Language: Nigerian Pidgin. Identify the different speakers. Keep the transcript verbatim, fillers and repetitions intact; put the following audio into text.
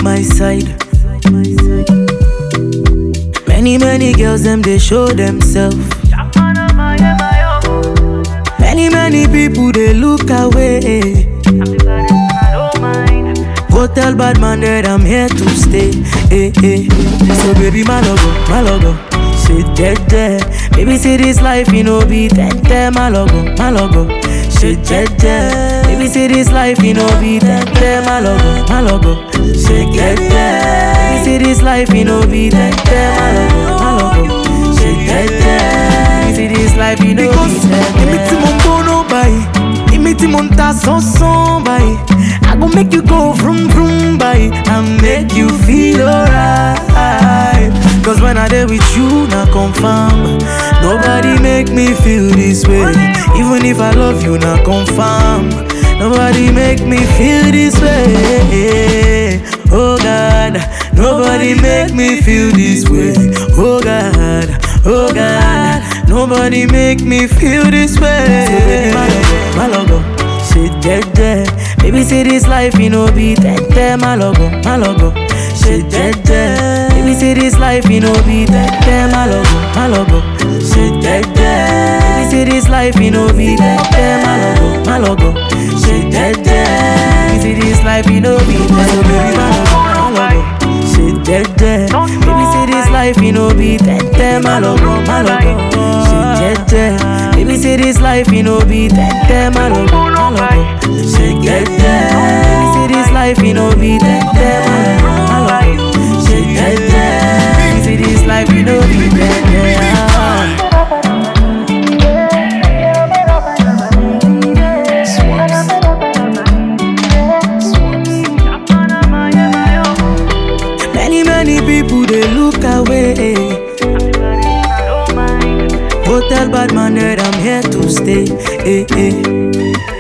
Speaker 1: my side. Many, many girls, them they show themselves. Many, many people, they look away. Go tell bad man that I'm here to stay. Hey, hey. So baby, my logo, my logo. Shit dead there. Baby, see this life, you know, be dead there. My logo, my logo. Shit dead there. Baby, see this life, you know, be dead there. My logo, my logo. Shit dead there. Baby, see this life, you know, be dead there. My logo, my logo. Shit dead there. Baby, see this life, you know, be dead there.
Speaker 2: Imiti mon bono bay, imiti mon ta son son bay. I gon' make you go vroom vroom bay, and make you feel alright. Cause when I there with you, not confirm. Nobody make me feel this way. Even if I love you, not confirm. Nobody make me feel this way. Oh God, nobody make me feel this way. Oh God, oh God, nobody make me feel this way. So baby, my logo, my logo, shit dead there. Baby, see this life, you know, be dead there. My logo, my logo, shit dead there. Baby, see this life, you know, be dead there. My logo, my logo, shit dead there. Baby, see this life, you know, be dead there. My logo, my logo, shit dead there. Baby, see this life, you know, be dead there. Baby, my logo, my logo, shit dead there. Baby, see this life, you know, be dead there. My logo, my logo, shit dead there. Baby, see this life, you know, be dead there. My logo, my logo, shit dead there. Baby, see this life, you know, be dead there. My logo, my logo, shit dead there. Baby, see this life, you know, be dead there. Many, many people, they look away. Go tell bad man that I'm here to stay. Hey, hey.